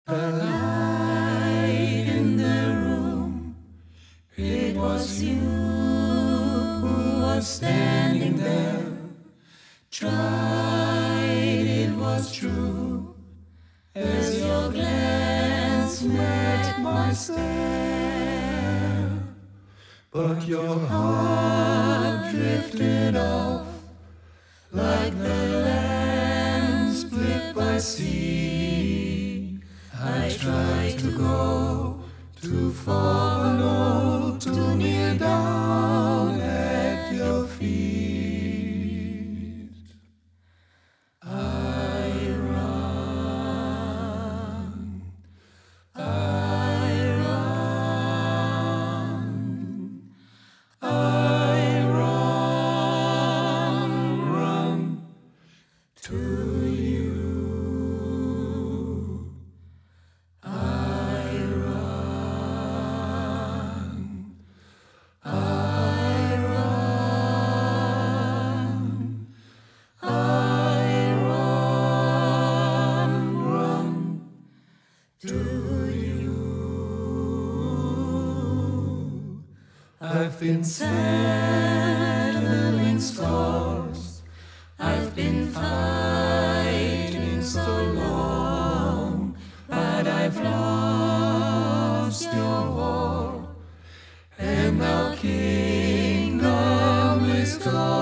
A light in the room. It was you who was standing there. Tried, it was true, as your glance met my stare. But your heart drifted off like the land split by sea. I tried to go, to follow, to kneel down at your feet. I run, I run, I run to you. I've been settling scores. I've been fighting so long, but I've lost your war, and now kingdom is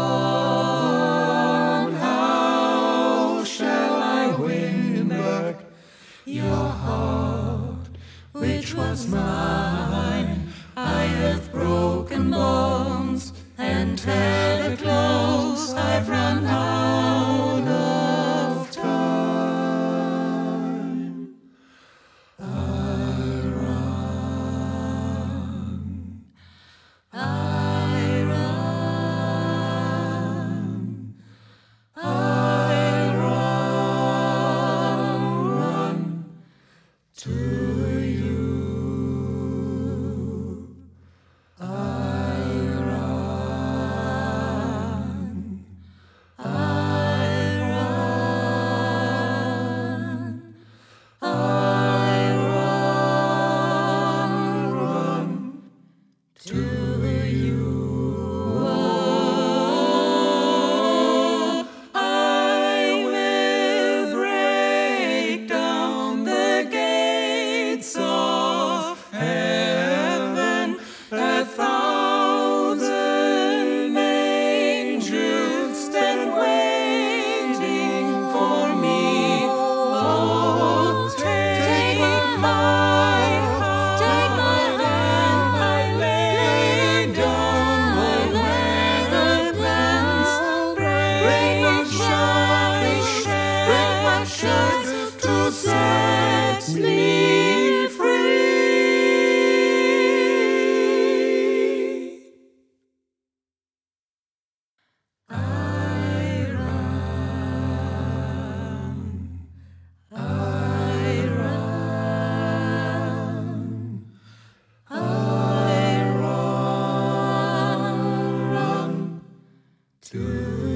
gone. How shall I win back your heart, which was mine? I have broken bones and tethered close. I've run out of time. I run, I run, I run to you. To set me free. I run, I run, I run to